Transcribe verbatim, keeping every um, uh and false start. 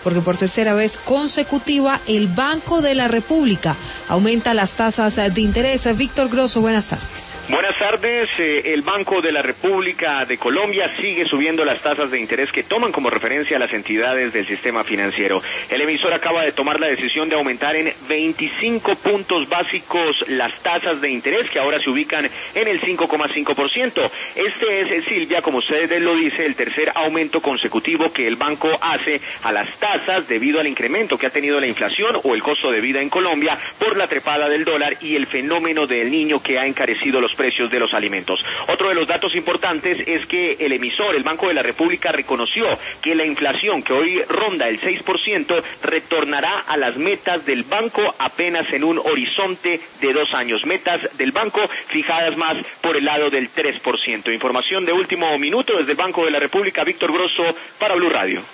porque por tercera vez consecutiva el Banco de la República aumenta las tasas de interés. Víctor Grosso, buenas tardes. Buenas tardes. Eh, el Banco de la República de Colombia sigue subiendo las tasas de interés que toman como referencia a las entidades del sistema financiero. El emisor acaba de tomar la decisión de aumentar en veinticinco puntos básicos las tasas de interés, que ahora se ubican en el cinco coma cinco por ciento. Este es, Silvia, como usted lo dice, el tercer aumento consecutivo que el banco hace a las tasas debido al incremento que ha tenido la inflación o el costo de vida en Colombia por la trepada del dólar y el fenómeno del niño que ha encarecido los precios de los alimentos. Otro de los datos importantes es que el emisor, el Banco de la República, reconoció que la inflación, que hoy ronda el seis por ciento, retornará a las metas del banco apenas en un horizonte de dos años. Metas del banco fijadas más por el lado del tres por ciento. Información de último minuto desde el Banco de la República. Víctor Grosso para Blue Radio.